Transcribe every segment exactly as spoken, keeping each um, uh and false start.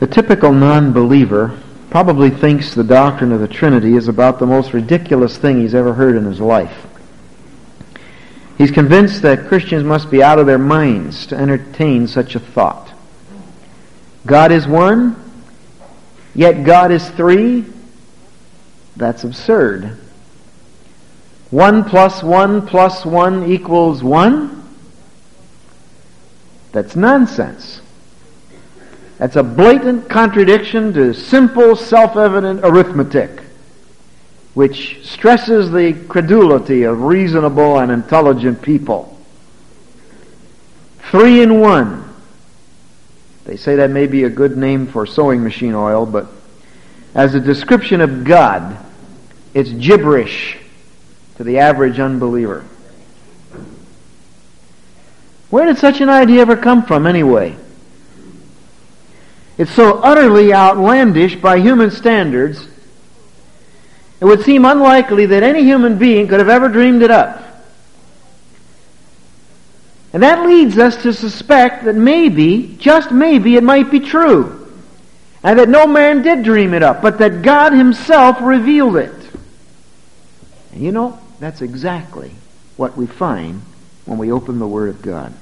The typical non-believer probably thinks the doctrine of the Trinity is about the most ridiculous thing he's ever heard in his life. He's convinced that Christians must be out of their minds to entertain such a thought. God is one, yet God is three? That's absurd. One plus one plus one equals one? That's nonsense. That's a blatant contradiction to simple, self-evident arithmetic, which stresses the credulity of reasonable and intelligent people. Three in one. They say that may be a good name for sewing machine oil, but as a description of God, it's gibberish to the average unbeliever. Where did such an idea ever come from anyway? It's so utterly outlandish by human standards, it would seem unlikely that any human being could have ever dreamed it up. And that leads us to suspect that maybe, just maybe, it might be true. And that no man did dream it up, but that God Himself revealed it. And you know, that's exactly what we find when we open the Word of God.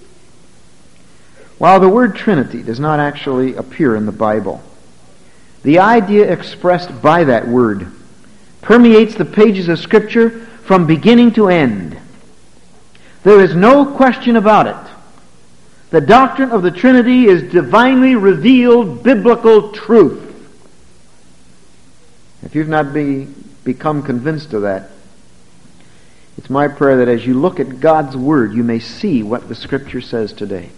While the word Trinity does not actually appear in the Bible, the idea expressed by that word permeates the pages of Scripture from beginning to end. There is no question about it. The doctrine of the Trinity is divinely revealed biblical truth. If you've not be, become convinced of that, it's my prayer that as you look at God's Word, you may see what the Scripture says today.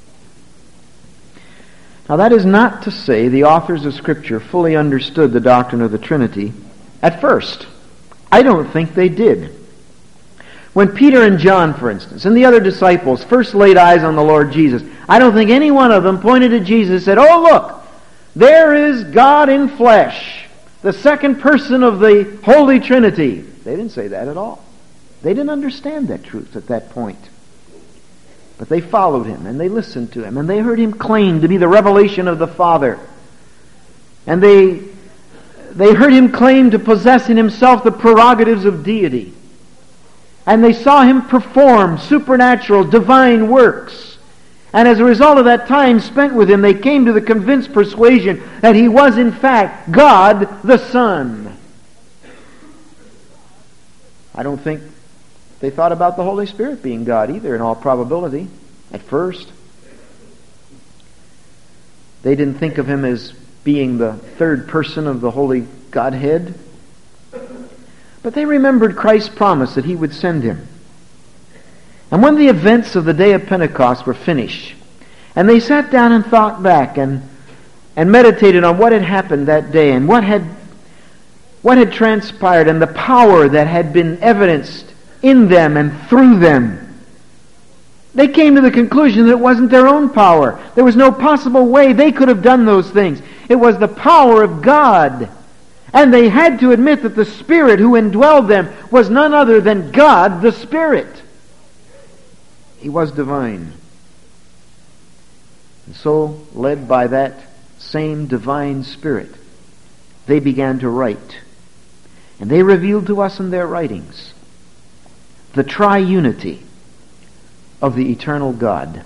Now, that is not to say the authors of Scripture fully understood the doctrine of the Trinity at first. I don't think they did. When Peter and John, for instance, and the other disciples first laid eyes on the Lord Jesus, I don't think any one of them pointed to Jesus and said, "Oh, look, there is God in flesh, the second person of the Holy Trinity." They didn't say that at all. They didn't understand that truth at that point. But they followed Him, and they listened to Him, and they heard Him claim to be the revelation of the Father. And they, they heard Him claim to possess in Himself the prerogatives of deity. And they saw Him perform supernatural, divine works. And as a result of that time spent with Him, they came to the convinced persuasion that He was in fact God the Son. I don't think they thought about the Holy Spirit being God either, in all probability, at first. They didn't think of Him as being the third person of the Holy Godhead. But they remembered Christ's promise that He would send Him. And when the events of the day of Pentecost were finished, and they sat down and thought back and, and meditated on what had happened that day and what had, what had transpired and the power that had been evidenced in them and through them, they came to the conclusion that it wasn't their own power. There was no possible way they could have done those things. It was the power of God. And they had to admit that the Spirit who indwelled them was none other than God the Spirit. He was divine. And so, led by that same divine Spirit, they began to write. And they revealed to us in their writings the triunity of the eternal God.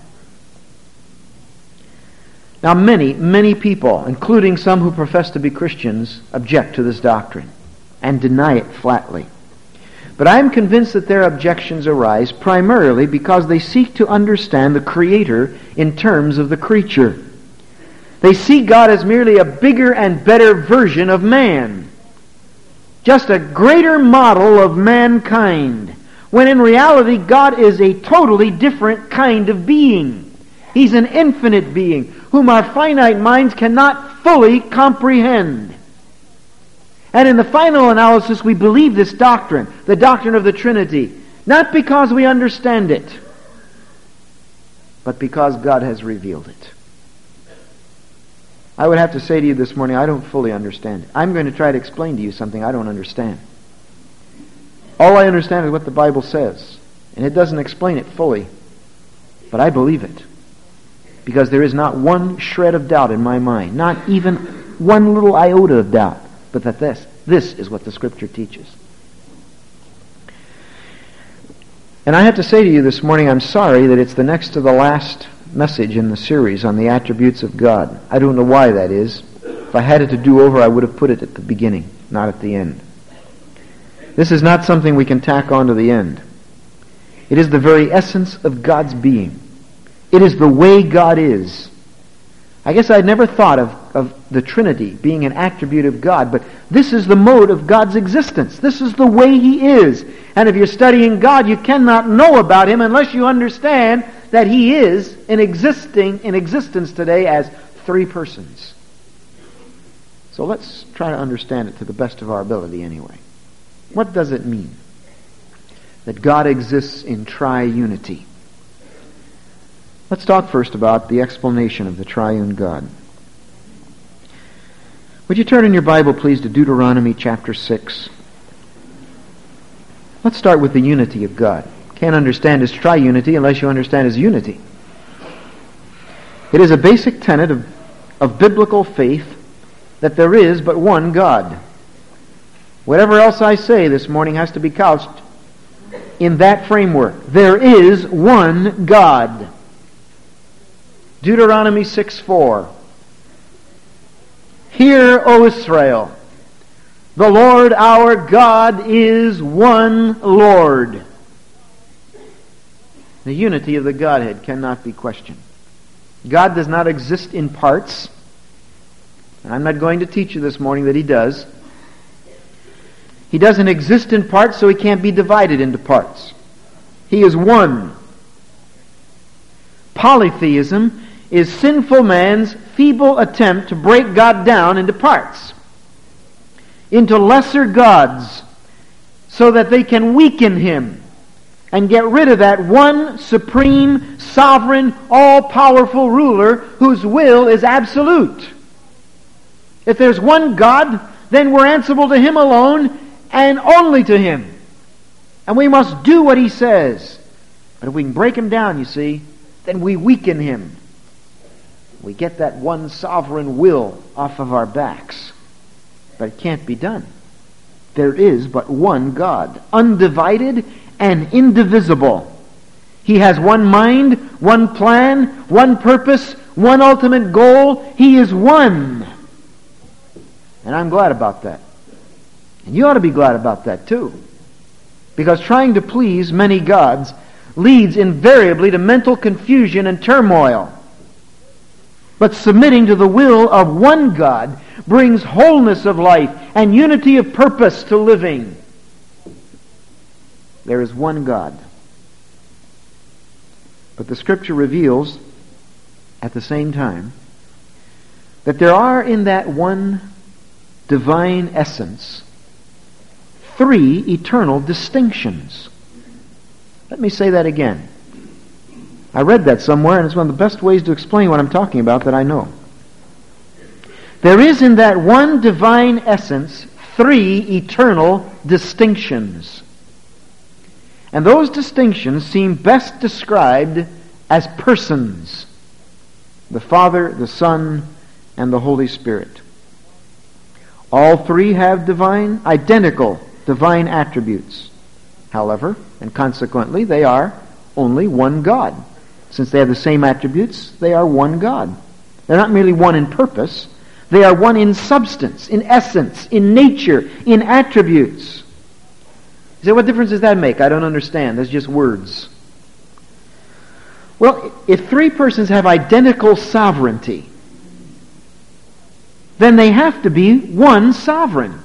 Now many, many people, including some who profess to be Christians, object to this doctrine and deny it flatly. But I am convinced that their objections arise primarily because they seek to understand the Creator in terms of the creature. They see God as merely a bigger and better version of man, just a greater model of mankind, when in reality God is a totally different kind of being. He's an infinite being whom our finite minds cannot fully comprehend. And in the final analysis, we believe this doctrine, the doctrine of the Trinity, not because we understand it, but because God has revealed it. I would have to say to you this morning, I don't fully understand it. I'm going to try to explain to you something I don't understand. All I understand is what the Bible says, and it doesn't explain it fully, but I believe it. because there is not one shred of doubt in my mind, not even one little iota of doubt, but that this, this is what the Scripture teaches. And I have to say to you this morning, I'm sorry that it's the next to the last message in the series on the attributes of God. I don't know why that is. If I had it to do over, I would have put it at the beginning, not at the end. This is not something we can tack on to the end. It is the very essence of God's being. It is the way God is. I guess I'd never thought of, of the Trinity being an attribute of God, but this is the mode of God's existence. This is the way He is. And if you're studying God, you cannot know about Him unless you understand that He is in existing in existence today as three persons. So let's try to understand it to the best of our ability anyway. What does it mean that God exists in triunity? Let's talk first about the explanation of the triune God. Would you turn in your Bible, please, to Deuteronomy chapter six? Let's start with the unity of God. Can't understand His triunity unless you understand His unity. It is a basic tenet of, of biblical faith that there is but one God. Whatever else I say this morning has to be couched in that framework. There is one God. Deuteronomy six four. Hear, O Israel, the Lord our God is one Lord. The unity of the Godhead cannot be questioned. God does not exist in parts. And I'm not going to teach you this morning that He does. He doesn't exist in parts, so He can't be divided into parts. He is one. Polytheism is sinful man's feeble attempt to break God down into parts, into lesser gods, so that they can weaken Him and get rid of that one supreme, sovereign, all-powerful ruler whose will is absolute. If there's one God, then we're answerable to Him alone and only to Him. And we must do what He says. But if we can break Him down, you see, then we weaken Him. We get that one sovereign will off of our backs. But it can't be done. There is but one God, undivided and indivisible. He has one mind, one plan, one purpose, one ultimate goal. He is one. And I'm glad about that. And you ought to be glad about that too. Because trying to please many gods leads invariably to mental confusion and turmoil. But submitting to the will of one God brings wholeness of life and unity of purpose to living. There is one God. But the Scripture reveals at the same time that there are in that one divine essence three eternal distinctions. Let me say that again. I read that somewhere, and it's one of the best ways to explain what I'm talking about that I know. There is in that one divine essence three eternal distinctions. And those distinctions seem best described as persons: the Father, the Son, and the Holy Spirit. All three have divine, identical divine attributes. However, and consequently, they are only one God. Since they have the same attributes, they are one God. They're not merely one in purpose. They are one in substance, in essence, in nature, in attributes. You say, what difference does that make? I don't understand. That's just words. Well, if three persons have identical sovereignty, then they have to be one sovereign.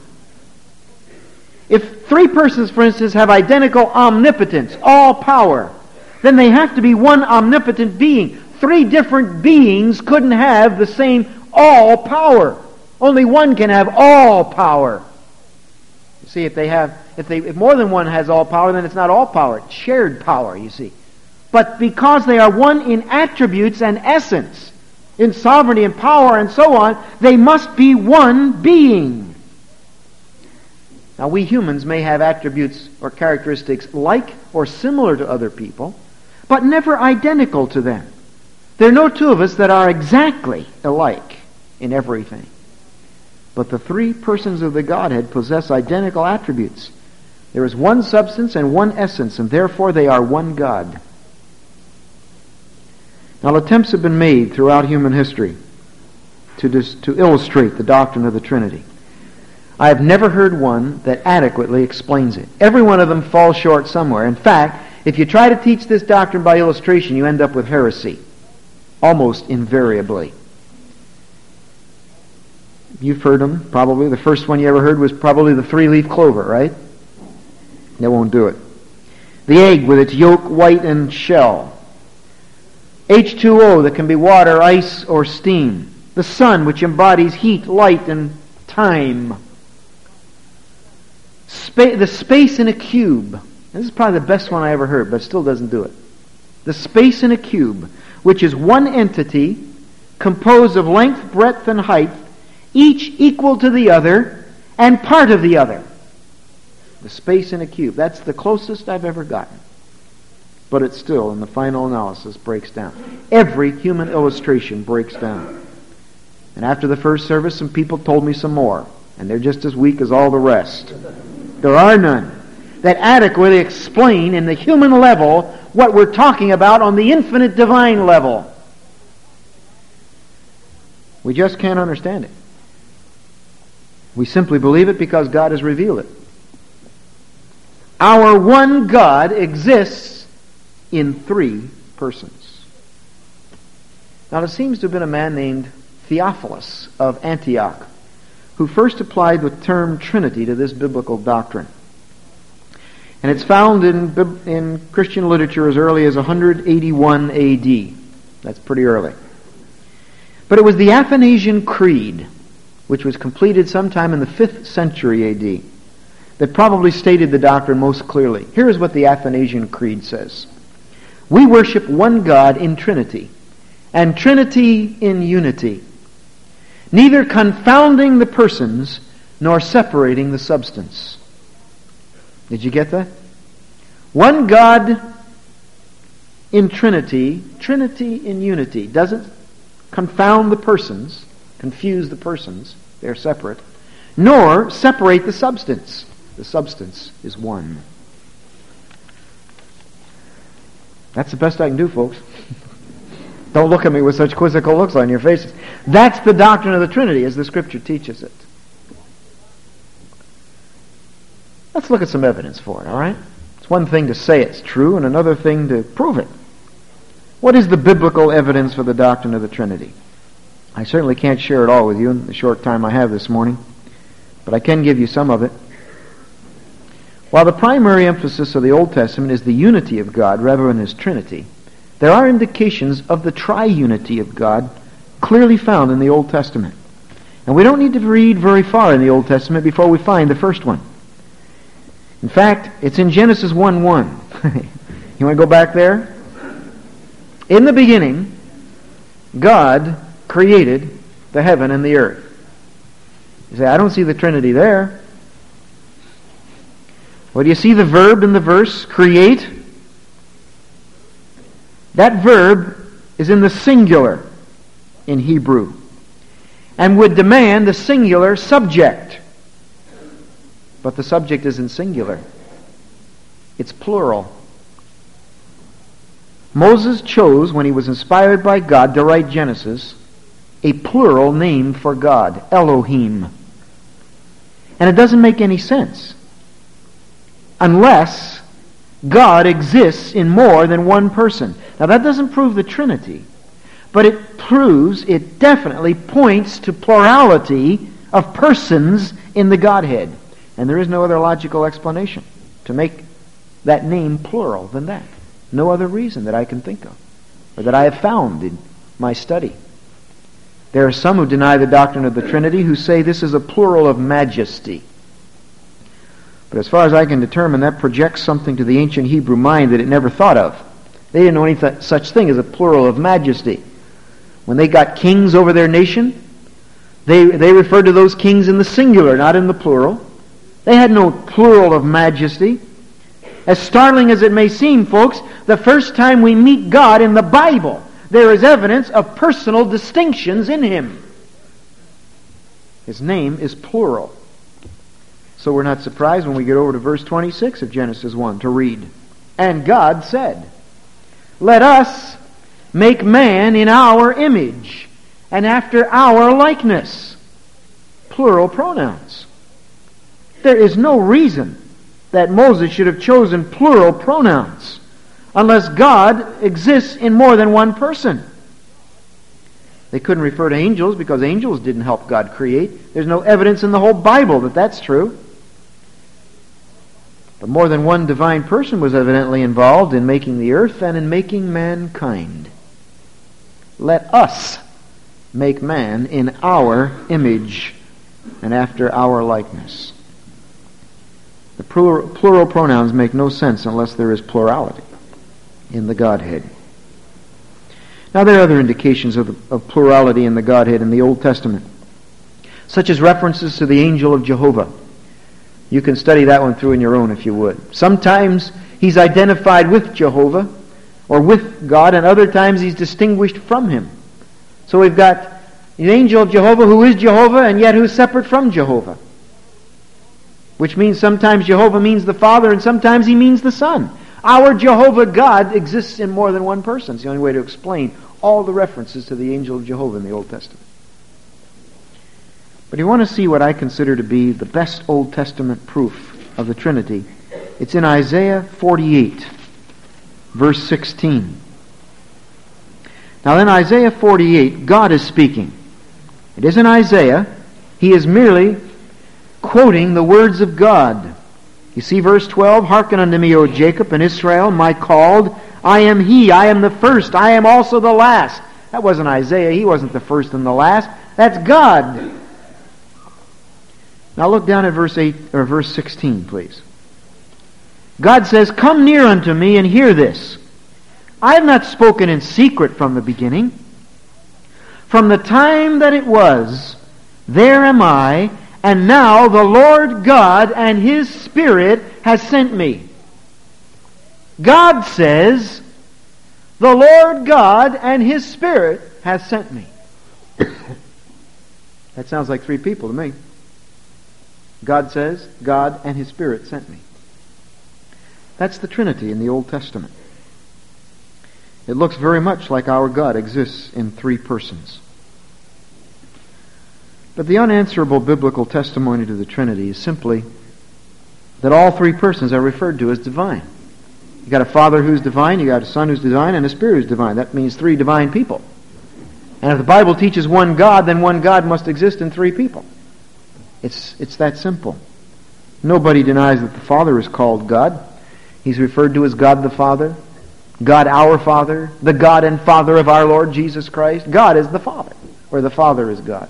If three persons, for instance, have identical omnipotence, all power, then they have to be one omnipotent being. Three different beings couldn't have the same all power. Only one can have all power. You see, if they have, if they, if more than one has all power, then it's not all power; it's shared power. You see, but because they are one in attributes and essence, in sovereignty and power and so on, they must be one being. Now, we humans may have attributes or characteristics like or similar to other people, but never identical to them. There are no two of us that are exactly alike in everything. But the three persons of the Godhead possess identical attributes. There is one substance and one essence, and therefore they are one God. Now, attempts have been made throughout human history to, dis- to illustrate the doctrine of the Trinity. I have never heard one that adequately explains it. Every one of them falls short somewhere. In fact, if you try to teach this doctrine by illustration, you end up with heresy, almost invariably. You've heard them, probably. The first one you ever heard was probably the three-leaf clover, right? They won't do it. The egg with its yolk, white, and shell. H two O that can be water, ice, or steam. The sun, which embodies heat, light, and time. Spa- the space in a cube. This is probably the best one I ever heard, but it still doesn't do it. The space in a cube, which is one entity composed of length, breadth, and height, each equal to the other and part of the other. The space in a cube. That's the closest I've ever gotten. But it still, in the final analysis, breaks down. Every human illustration breaks down. And after the first service, some people told me some more. And they're just as weak as all the rest. There are none that adequately explain in the human level what we're talking about on the infinite divine level. We just can't understand it. We simply believe it because God has revealed it. Our one God exists in three persons. Now, there seems to have been a man named Theophilus of Antioch who first applied the term Trinity to this biblical doctrine. And it's found in, in Christian literature as early as one eighty-one A D. That's pretty early. But it was the Athanasian Creed, which was completed sometime in the fifth century A D, that probably stated the doctrine most clearly. Here is what the Athanasian Creed says. We worship one God in Trinity, and Trinity in unity, neither confounding the persons nor separating the substance. Did you get that? One God in Trinity, Trinity in unity. Doesn't confound the persons, confuse the persons, they're separate, nor separate the substance. The substance is one. That's the best I can do, folks. Don't look at me with such quizzical looks on your faces. That's the doctrine of the Trinity as the Scripture teaches it. Let's look at some evidence for it, all right? It's one thing to say it's true and another thing to prove it. What is the biblical evidence for the doctrine of the Trinity? I certainly can't share it all with you in the short time I have this morning, but I can give you some of it. While the primary emphasis of the Old Testament is the unity of God rather than His Trinity, there are indications of the triunity of God clearly found in the Old Testament. And we don't need to read very far in the Old Testament before we find the first one. In fact, it's in Genesis one one. You want to go back there? In the beginning, God created the heaven and the earth. You say, I don't see the Trinity there. Well, do you see the verb in the verse, create? That verb is in the singular in Hebrew and would demand the singular subject. But the subject isn't singular. It's plural. Moses chose, when he was inspired by God to write Genesis, a plural name for God, Elohim. And it doesn't make any sense unless God exists in more than one person. Now that doesn't prove the Trinity, but it proves, it definitely points to plurality of persons in the Godhead. And there is no other logical explanation to make that name plural than that. No other reason that I can think of, or that I have found in my study. There are some who deny the doctrine of the Trinity who say this is a plural of majesty. But as far as I can determine, that projects something to the ancient Hebrew mind that it never thought of. They didn't know any th- such thing as a plural of majesty. When they got kings over their nation, they, they referred to those kings in the singular, not in the plural. They had no plural of majesty. As startling as it may seem, folks, the first time we meet God in the Bible, there is evidence of personal distinctions in him. His name is plural. So we're not surprised when we get over to verse twenty-six of Genesis one to read, "And God said, Let us make man in our image and after our likeness." Plural pronouns. There is no reason that Moses should have chosen plural pronouns unless God exists in more than one person. They couldn't refer to angels because angels didn't help God create. There's no evidence in the whole Bible that that's true. But more than one divine person was evidently involved in making the earth and in making mankind. Let us make man in our image and after our likeness. The plural, plural pronouns make no sense unless there is plurality in the Godhead. Now there are other indications of, the, of plurality in the Godhead in the Old Testament, such as references to the angel of Jehovah. You can study that one through on your own if you would. Sometimes he's identified with Jehovah or with God, and other times he's distinguished from him. So we've got the angel of Jehovah who is Jehovah and yet who's separate from Jehovah. Which means sometimes Jehovah means the Father and sometimes he means the Son. Our Jehovah God exists in more than one person. It's the only way to explain all the references to the angel of Jehovah in the Old Testament. But if you want to see what I consider to be the best Old Testament proof of the Trinity, it's in Isaiah forty-eight, verse sixteen. Now in Isaiah forty-eight, God is speaking. It isn't Isaiah. He is merely quoting the words of God. You see verse twelve, "Hearken unto me, O Jacob and Israel, my called. I am he, I am the first, I am also the last." That wasn't Isaiah. He wasn't the first and the last. That's God. Now look down at verse eight or verse sixteen, please. God says, "Come near unto me and hear this. I have not spoken in secret from the beginning. From the time that it was, there am I, and now the Lord God and His Spirit has sent me." God says, "The Lord God and His Spirit has sent me." That sounds like three people to me. God says, God and His Spirit sent me. That's the Trinity in the Old Testament. It looks very much like our God exists in three persons. But the unanswerable biblical testimony to the Trinity is simply that all three persons are referred to as divine. You got a Father who's divine, you got a Son who's divine, and a Spirit who's divine. That means three divine people. And if the Bible teaches one God, then one God must exist in three people. It's, it's that simple. Nobody denies that the Father is called God. He's referred to as God the Father, God our Father, the God and Father of our Lord Jesus Christ. God is the Father, or the Father is God.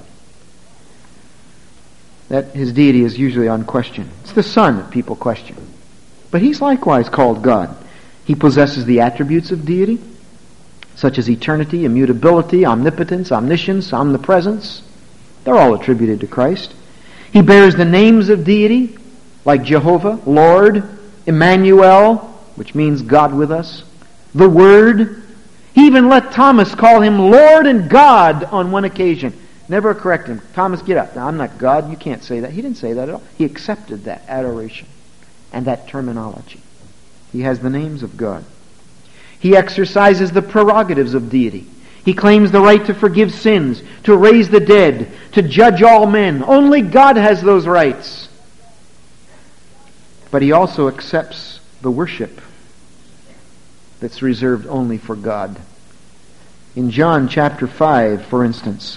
That His deity is usually unquestioned. It's the Son that people question. But He's likewise called God. He possesses the attributes of deity, such as eternity, immutability, omnipotence, omniscience, omnipresence. They're all attributed to Christ. He bears the names of deity, like Jehovah, Lord, Emmanuel, which means God with us, the Word. He even let Thomas call Him Lord and God on one occasion. Never correct him. "Thomas, get up. Now, I'm not God. You can't say that." He didn't say that at all. He accepted that adoration and that terminology. He has the names of God. He exercises the prerogatives of deity. He claims the right to forgive sins, to raise the dead, to judge all men. Only God has those rights. But He also accepts the worship that's reserved only for God. In John chapter five, for instance,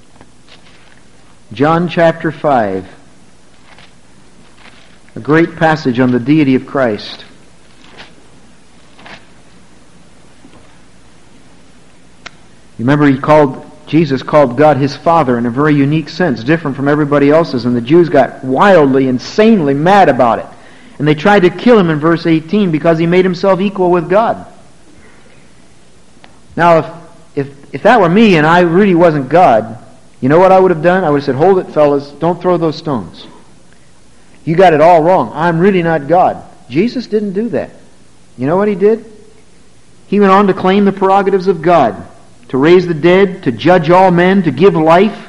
John chapter five, a great passage on the deity of Christ. You remember he called, Jesus called God His Father in a very unique sense, different from everybody else's, and the Jews got wildly, insanely mad about it. And they tried to kill Him in verse eighteen because He made Himself equal with God. Now, if, if, if that were me and I really wasn't God, you know what I would have done? I would have said, "Hold it, fellas, don't throw those stones. You got it all wrong. I'm really not God." Jesus didn't do that. You know what He did? He went on to claim the prerogatives of God. to raise the dead, to judge all men, to give life.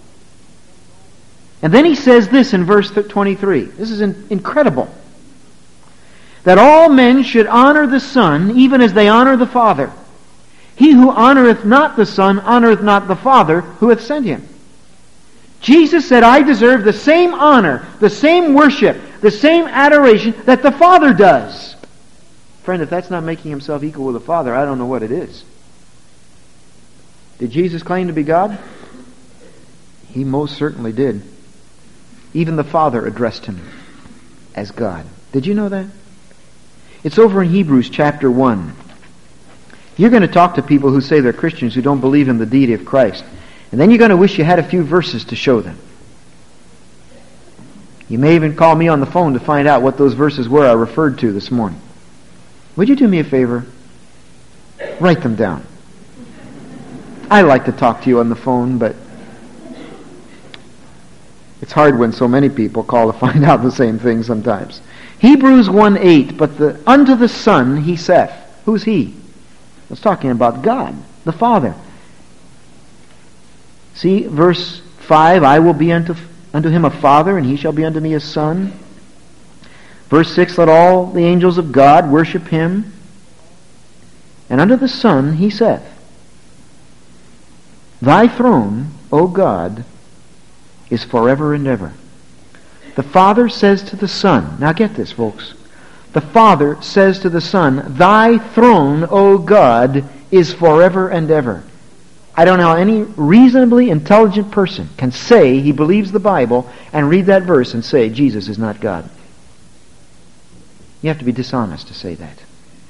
And then he says this in verse twenty-three. This is incredible. That all men should honor the Son, even as they honor the Father. He who honoreth not the Son, honoreth not the Father, who hath sent him. Jesus said, I deserve the same honor, the same worship, the same adoration that the Father does. Friend, if that's not making himself equal with the Father, I don't know what it is. Did Jesus claim to be God? He most certainly did. Even the Father addressed him as God. Did you know that? It's over in Hebrews chapter one. You're going to talk to people who say they're Christians who don't believe in the deity of Christ. And then you're going to wish you had a few verses to show them. You may even call me on the phone to find out what those verses were I referred to this morning. Would you do me a favor? Write them down. I like to talk to you on the phone, but it's hard when so many people call to find out the same thing sometimes. Hebrews one eight, but the, unto the Son he saith. Who's he? It's talking about God, the Father. See, verse five, I will be unto, unto him a father, and he shall be unto me a son. Verse six, let all the angels of God worship him. And unto the Son he saith, Thy throne, O God, is forever and ever. The Father says to the Son, now get this, folks. The Father says to the Son, Thy throne, O God, is forever and ever. I don't know how any reasonably intelligent person can say he believes the Bible and read that verse and say Jesus is not God. You have to be dishonest to say that.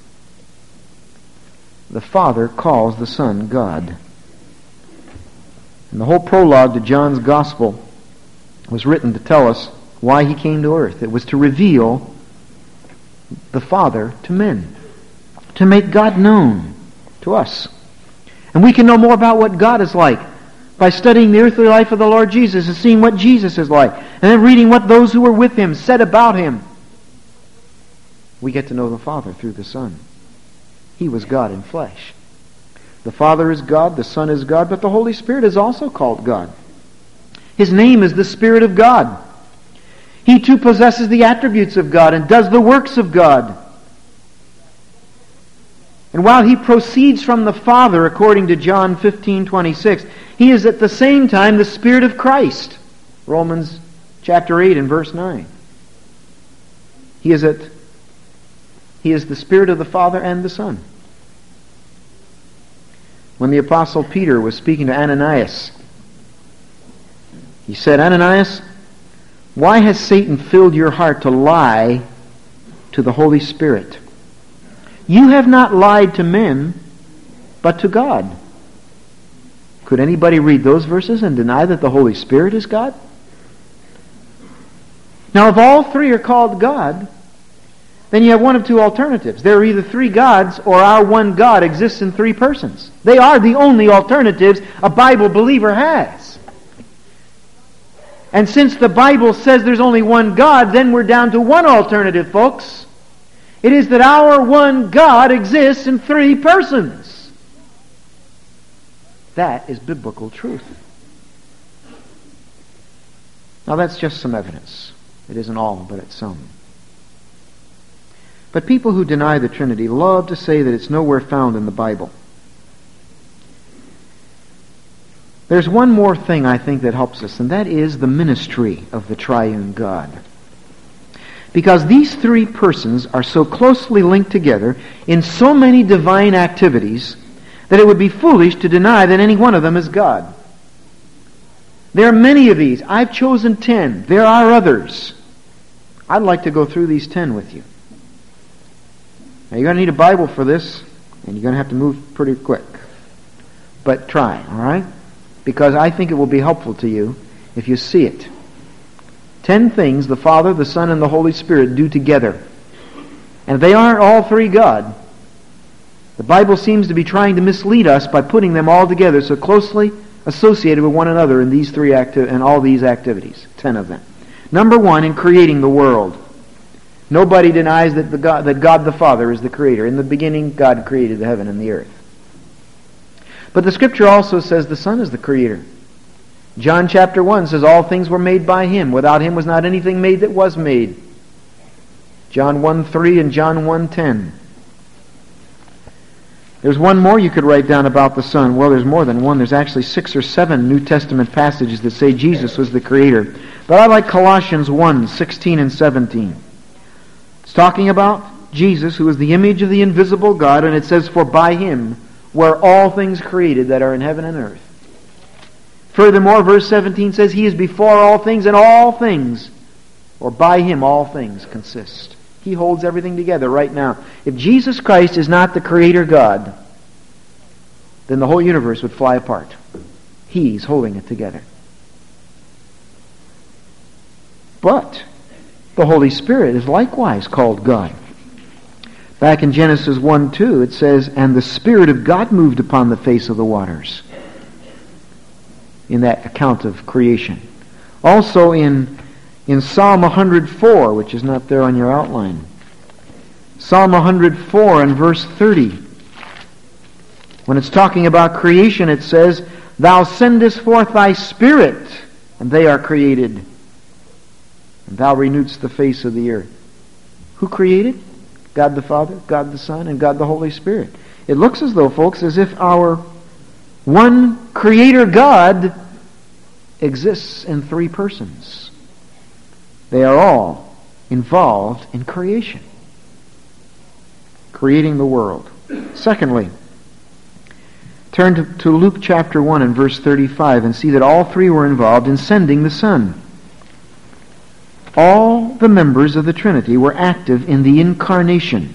The Father calls the Son God. And the whole prologue to John's Gospel was written to tell us why he came to earth. It was to reveal the Father to men, to make God known to us. And we can know more about what God is like by studying the earthly life of the Lord Jesus and seeing what Jesus is like, and then reading what those who were with him said about him. We get to know the Father through the Son. He was God in flesh. The Father is God, the Son is God, but the Holy Spirit is also called God. His name is the Spirit of God. He too possesses the attributes of God and does the works of God. And while he proceeds from the Father, according to John fifteen twenty-six, he is at the same time the Spirit of Christ. Romans chapter eight and verse nine. He is at He is the Spirit of the Father and the Son. When the Apostle Peter was speaking to Ananias, he said, Ananias, why has Satan filled your heart to lie to the Holy Spirit? You have not lied to men, but to God. Could anybody read those verses and deny that the Holy Spirit is God? Now, if all three are called God, then you have one of two alternatives. There are either three gods or our one God exists in three persons. They are the only alternatives a Bible believer has. And since the Bible says there's only one God, then we're down to one alternative, folks. It is that our one God exists in three persons. That is biblical truth. Now that's just some evidence. It isn't all, but it's some. But people who deny the Trinity love to say that it's nowhere found in the Bible. There's one more thing I think that helps us, and that is the ministry of the triune God. Because these three persons are so closely linked together in so many divine activities that it would be foolish to deny that any one of them is God. There are many of these. I've chosen ten. There are others. I'd like to go through these ten with you. Now, you're going to need a Bible for this, and you're going to have to move pretty quick. But try, all right? Because I think it will be helpful to you if you see it. Ten things the Father, the Son, and the Holy Spirit do together. And if they aren't all three God, the Bible seems to be trying to mislead us by putting them all together so closely associated with one another in these three acti- in all these activities. Ten of them. Number one, in creating the world. Nobody denies that, the God, that God the Father is the Creator. In the beginning, God created the heaven and the earth. But the Scripture also says the Son is the Creator. John chapter one says all things were made by Him. Without Him was not anything made that was made. John one three and John one ten. There's one more you could write down about the Son. Well, there's more than one. There's actually six or seven New Testament passages that say Jesus was the Creator. But I like Colossians one sixteen and seventeen. It's talking about Jesus, who is the image of the invisible God, and it says, for by Him were all things created that are in heaven and earth. Furthermore, verse seventeen says, He is before all things, and all things, or by Him all things consist. He holds everything together right now. If Jesus Christ is not the Creator God, then the whole universe would fly apart. He's holding it together. But the Holy Spirit is likewise called God. Back in Genesis one two, it says, and the Spirit of God moved upon the face of the waters. In that account of creation. Also in, in Psalm one hundred four, which is not there on your outline. Psalm one hundred four and verse thirty. When it's talking about creation, it says, Thou sendest forth Thy Spirit, and they are created. And Thou renewest the face of the earth. Who created? God the Father, God the Son, and God the Holy Spirit. It looks as though, folks, as if our one Creator God exists in three persons. They are all involved in creation. Creating the world. Secondly, turn to, to Luke chapter one and verse thirty-five and see that all three were involved in sending the Son. All the members of the Trinity were active in the incarnation.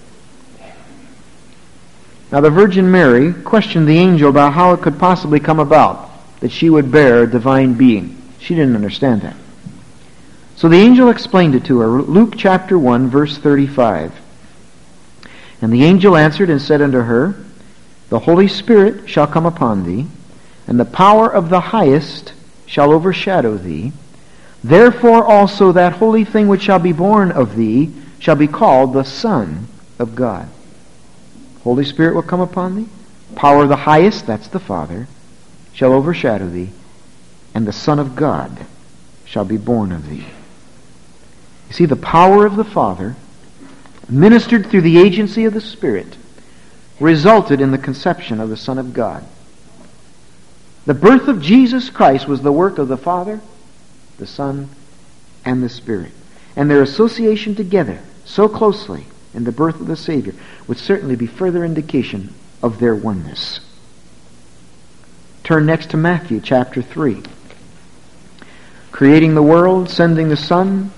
Now the Virgin Mary questioned the angel about how it could possibly come about that she would bear a divine being. She didn't understand that. So the angel explained it to her. Luke chapter one, verse thirty-five. And the angel answered and said unto her, The Holy Spirit shall come upon thee, and the power of the Highest shall overshadow thee. Therefore also that holy thing which shall be born of thee shall be called the Son of God. Holy Spirit will come upon thee. Power of the Highest, that's the Father, shall overshadow thee, and the Son of God shall be born of thee. You see, the power of the Father, ministered through the agency of the Spirit, resulted in the conception of the Son of God. The birth of Jesus Christ was the work of the Father, the Son, and the Spirit. And their association together so closely in the birth of the Savior would certainly be further indication of their oneness. Turn next to Matthew chapter three. Creating the world, sending the Son.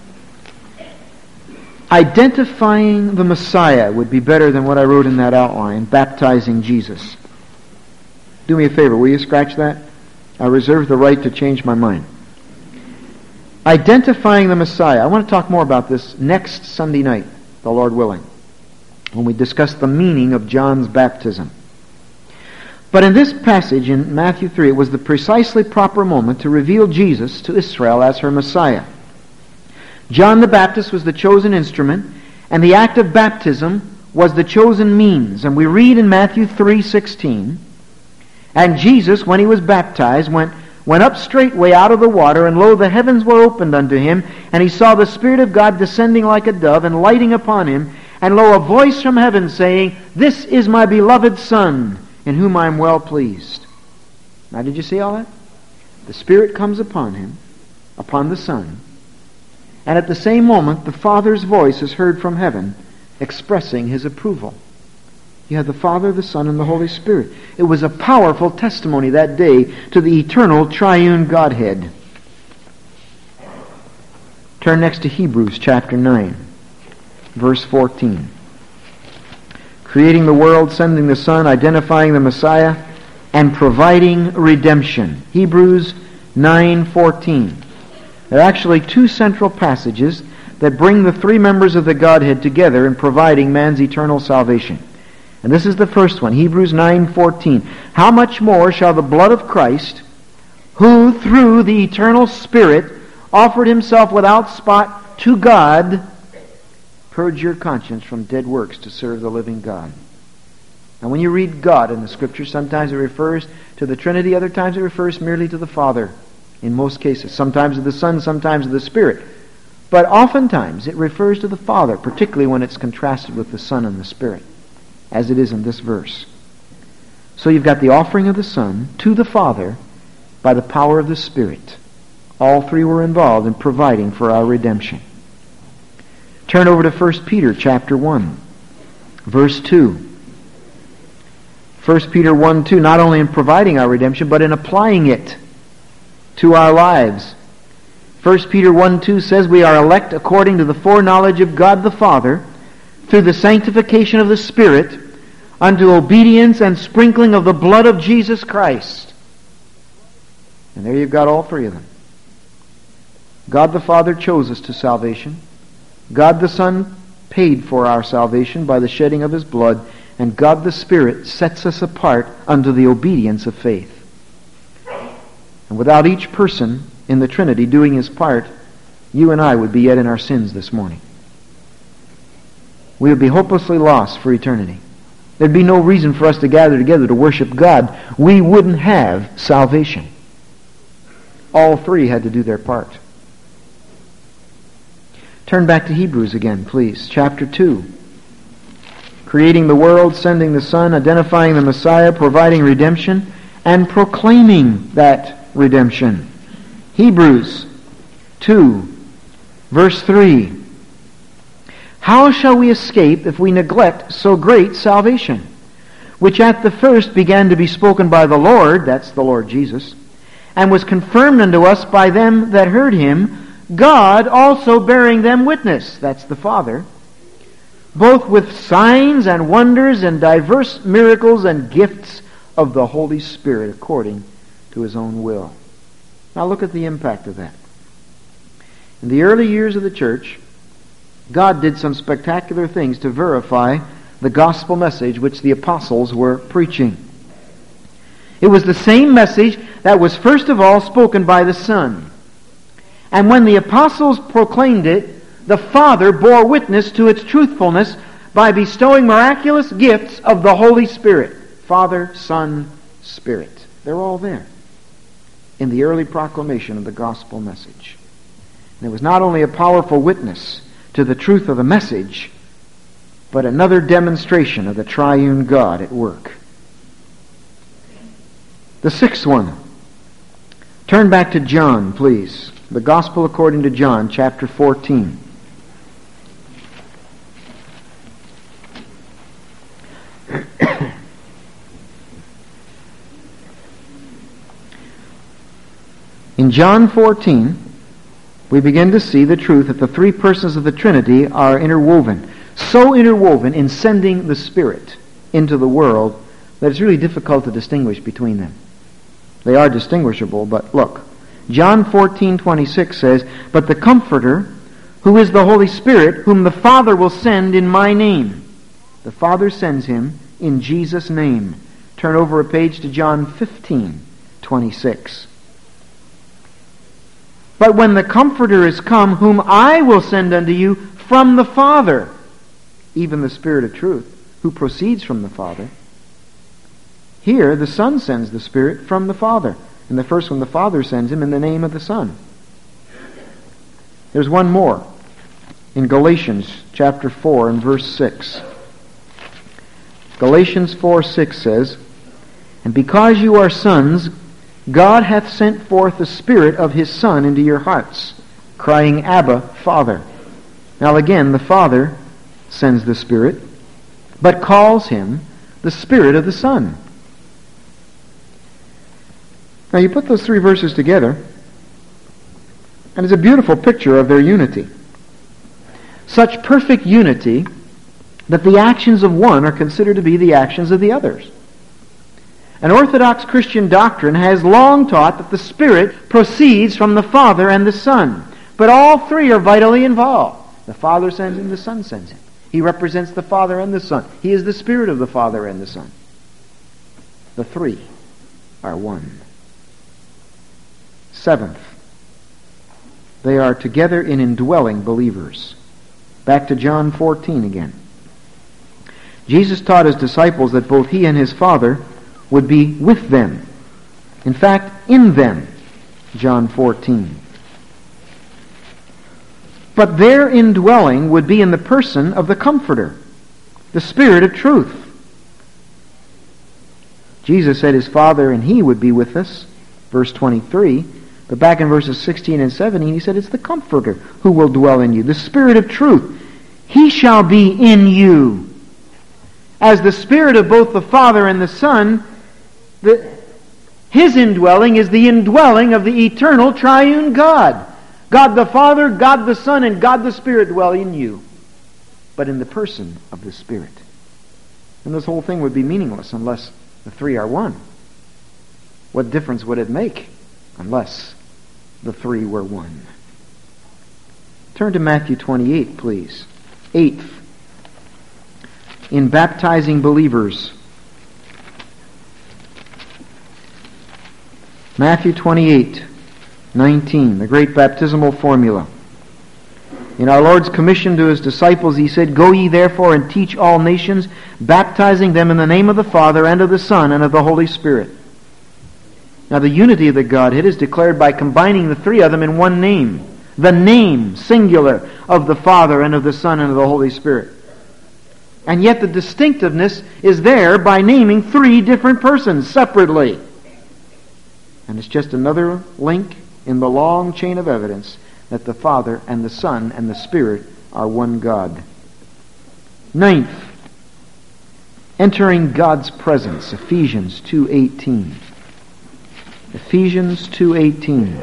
Identifying the Messiah would be better than what I wrote in that outline, baptizing Jesus. Do me a favor, will you scratch that? I reserve the right to change my mind. Identifying the Messiah. I want to talk more about this next Sunday night, the Lord willing, when we discuss the meaning of John's baptism. But in this passage in Matthew three, it was the precisely proper moment to reveal Jesus to Israel as her Messiah. John the Baptist was the chosen instrument, and the act of baptism was the chosen means. And we read in Matthew three sixteen, And Jesus, when he was baptized, went went up straightway out of the water, and lo, the heavens were opened unto him, and he saw the Spirit of God descending like a dove, and lighting upon him, and lo, a voice from heaven saying, This is my beloved Son, in whom I am well pleased. Now, did you see all that? The Spirit comes upon him, upon the Son, and at the same moment, the Father's voice is heard from heaven, expressing his approval. You had the Father, the Son, and the Holy Spirit. It was a powerful testimony that day to the eternal triune Godhead. Turn next to Hebrews chapter nine, verse fourteen. Creating the world, sending the Son, identifying the Messiah, and providing redemption. Hebrews nine fourteen. There are actually two central passages that bring the three members of the Godhead together in providing man's eternal salvation. And this is the first one, Hebrews nine fourteen. How much more shall the blood of Christ, who through the eternal Spirit offered himself without spot to God, purge your conscience from dead works to serve the living God. And when you read God in the Scripture, sometimes it refers to the Trinity, other times it refers merely to the Father. In most cases, sometimes to the Son, sometimes to the Spirit. But oftentimes it refers to the Father, particularly when it's contrasted with the Son and the Spirit, as it is in this verse. So you've got the offering of the Son to the Father by the power of the Spirit. All three were involved in providing for our redemption. Turn over to First Peter chapter one, verse two. First Peter one two, not only in providing our redemption, but in applying it to our lives. First Peter one two says, we are elect according to the foreknowledge of God the Father, through the sanctification of the Spirit, unto obedience and sprinkling of the blood of Jesus Christ. And there you've got all three of them. God the Father chose us to salvation. God the Son paid for our salvation by the shedding of His blood. And God the Spirit sets us apart unto the obedience of faith. And without each person in the Trinity doing his part, you and I would be yet in our sins this morning. We would be hopelessly lost for eternity. There'd be no reason for us to gather together to worship God. We wouldn't have salvation. All three had to do their part. Turn back to Hebrews again, please. Chapter two. Creating the world, sending the Son, identifying the Messiah, providing redemption, and proclaiming that redemption. Hebrews two, verse three. How shall we escape if we neglect so great salvation, which at the first began to be spoken by the Lord, that's the Lord Jesus, and was confirmed unto us by them that heard Him, God also bearing them witness, that's the Father, both with signs and wonders and diverse miracles and gifts of the Holy Spirit according to His own will. Now look at the impact of that. In the early years of the church, God did some spectacular things to verify the gospel message which the apostles were preaching. It was the same message that was first of all spoken by the Son. And when the apostles proclaimed it, the Father bore witness to its truthfulness by bestowing miraculous gifts of the Holy Spirit. Father, Son, Spirit. They're all there in the early proclamation of the gospel message. And it was not only a powerful witness to the truth of the message, but another demonstration of the triune God at work. The sixth one. Turn back to John, please. The Gospel according to John, chapter fourteen. In John fourteen, we begin to see the truth that the three persons of the Trinity are interwoven. So interwoven in sending the Spirit into the world that it's really difficult to distinguish between them. They are distinguishable, but look. John fourteen twenty-six says, but the Comforter, who is the Holy Spirit, whom the Father will send in my name. The Father sends Him in Jesus' name. Turn over a page to John fifteen twenty-six. But when the Comforter is come, whom I will send unto you from the Father, even the Spirit of truth, who proceeds from the Father. Here, the Son sends the Spirit from the Father. And the first one, the Father sends Him in the name of the Son. There's one more. In Galatians chapter four and verse six. Galatians four six says, and because you are sons, God hath sent forth the Spirit of His Son into your hearts, crying, Abba, Father. Now again, the Father sends the Spirit, but calls Him the Spirit of the Son. Now you put those three verses together, and it's a beautiful picture of their unity. Such perfect unity that the actions of one are considered to be the actions of the others. An Orthodox Christian doctrine has long taught that the Spirit proceeds from the Father and the Son, but all three are vitally involved. The Father sends Him, the Son sends Him. He represents the Father and the Son. He is the Spirit of the Father and the Son. The three are one. Seventh, they are together in indwelling believers. Back to John fourteen again. Jesus taught his disciples that both he and his Father would be with them. In fact, in them. John fourteen. But their indwelling would be in the person of the Comforter, the Spirit of truth. Jesus said his Father and he would be with us, verse twenty-three. But back in verses sixteen and seventeen, he said it's the Comforter who will dwell in you, the Spirit of truth. He shall be in you. As the Spirit of both the Father and the Son, the, his indwelling is the indwelling of the eternal triune God. God the Father, God the Son, and God the Spirit dwell in you, but in the person of the Spirit. And this whole thing would be meaningless unless the three are one. What difference would it make unless the three were one? Turn to Matthew twenty-eight, please. Eighth, in baptizing believers. Matthew twenty-eight, nineteen, the great baptismal formula. In our Lord's commission to his disciples, he said, "Go ye therefore and teach all nations, baptizing them in the name of the Father and of the Son and of the Holy Spirit." Now the unity of the Godhead is declared by combining the three of them in one name. The name, singular, of the Father and of the Son and of the Holy Spirit. And yet the distinctiveness is there by naming three different persons separately. And it's just another link in the long chain of evidence that the Father and the Son and the Spirit are one God. Ninth, entering God's presence, Ephesians two eighteen. Ephesians two eighteen.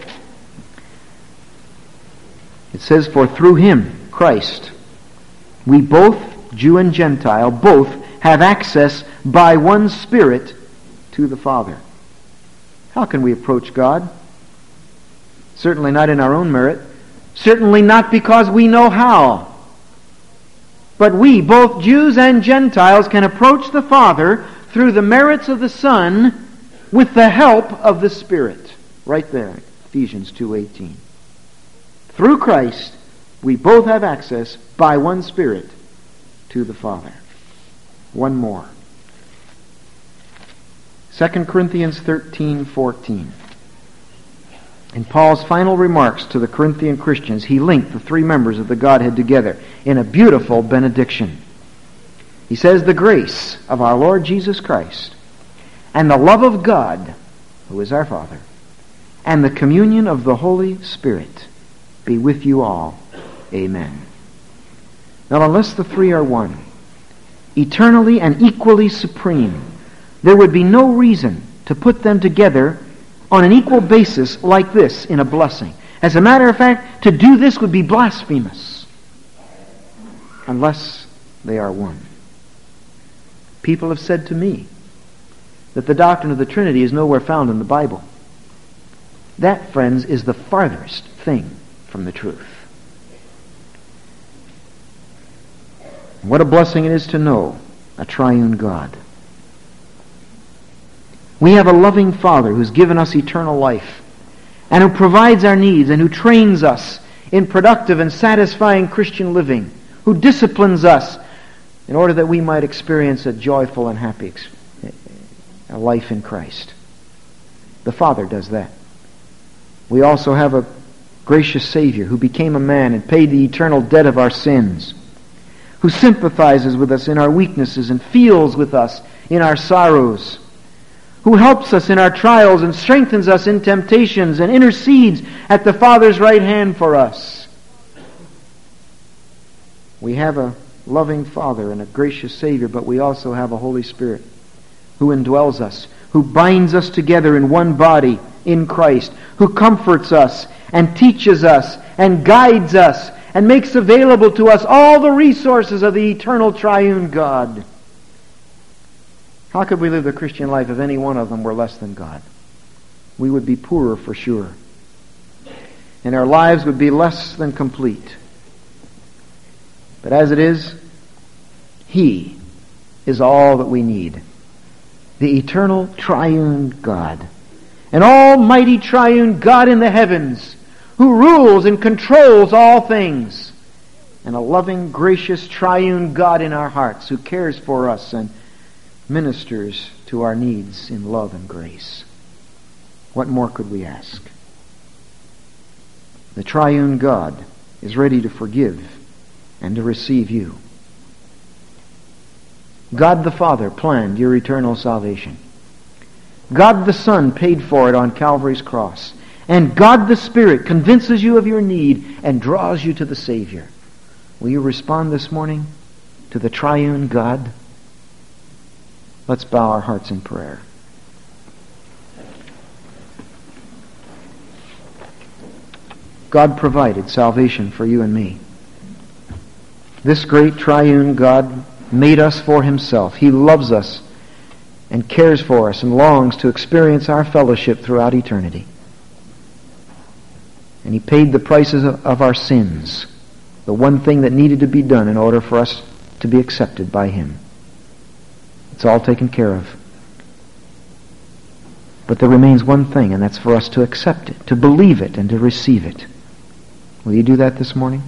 It says, "For through him, Christ, we both, Jew and Gentile, both have access by one Spirit to the Father." How can we approach God? Certainly not in our own merit. Certainly not because we know how. But we, both Jews and Gentiles, can approach the Father through the merits of the Son with the help of the Spirit. Right there, Ephesians two eighteen. Through Christ, we both have access by one Spirit to the Father. One more. Second Corinthians thirteen fourteen. In Paul's final remarks to the Corinthian Christians, he linked the three members of the Godhead together in a beautiful benediction. He says, "The grace of our Lord Jesus Christ, and the love of God, who is our Father, and the communion of the Holy Spirit be with you all. Amen." Now, unless the three are one, eternally and equally supreme, there would be no reason to put them together on an equal basis like this in a blessing. As a matter of fact, to do this would be blasphemous unless they are one. People have said to me that the doctrine of the Trinity is nowhere found in the Bible. That, friends, is the farthest thing from the truth. What a blessing it is to know a triune God. We have a loving Father who's given us eternal life and who provides our needs and who trains us in productive and satisfying Christian living, who disciplines us in order that we might experience a joyful and happy a life in Christ. The Father does that. We also have a gracious Savior who became a man and paid the eternal debt of our sins, who sympathizes with us in our weaknesses and feels with us in our sorrows, who helps us in our trials and strengthens us in temptations and intercedes at the Father's right hand for us. We have a loving Father and a gracious Savior, but we also have a Holy Spirit who indwells us, who binds us together in one body in Christ, who comforts us and teaches us and guides us and makes available to us all the resources of the eternal triune God. How could we live the Christian life if any one of them were less than God? We would be poorer for sure. And our lives would be less than complete. But as it is, He is all that we need. The eternal triune God. An almighty triune God in the heavens, who rules and controls all things. and a loving, gracious, triune God in our hearts who cares for us and ministers to our needs in love and grace. What more could we ask? The triune God is ready to forgive and to receive you. God the Father planned your eternal salvation. God the Son paid for it on Calvary's cross. And God the Spirit convinces you of your need and draws you to the Savior. Will you respond this morning to the triune God? Let's bow our hearts in prayer. God provided salvation for you and me. This great triune God made us for himself. He loves us and cares for us and longs to experience our fellowship throughout eternity. And he paid the prices of our sins, the one thing that needed to be done in order for us to be accepted by him. It's all taken care of. But there remains one thing, and that's for us to accept it, to believe it, and to receive it. Will you do that this morning?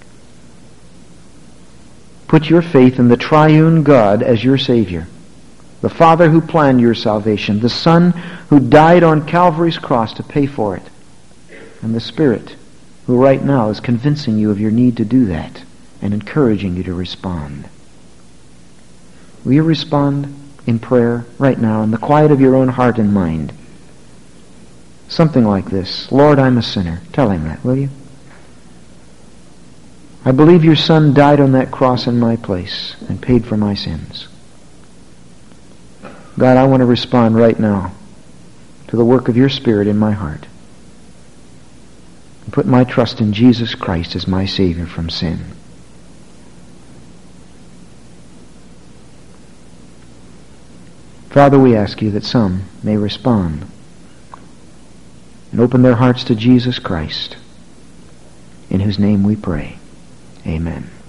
Put your faith in the triune God as your Savior, the Father who planned your salvation, the Son who died on Calvary's cross to pay for it, and the Spirit who right now is convincing you of your need to do that and encouraging you to respond. Will you respond in prayer right now in the quiet of your own heart and mind? Something like this: Lord, I'm a sinner. Tell him that, will you? I believe your Son died on that cross in my place and paid for my sins. God, I want to respond right now to the work of your Spirit in my heart and put my trust in Jesus Christ as my Savior from sin. Father, we ask you that some may respond and open their hearts to Jesus Christ, in whose name we pray. Amen.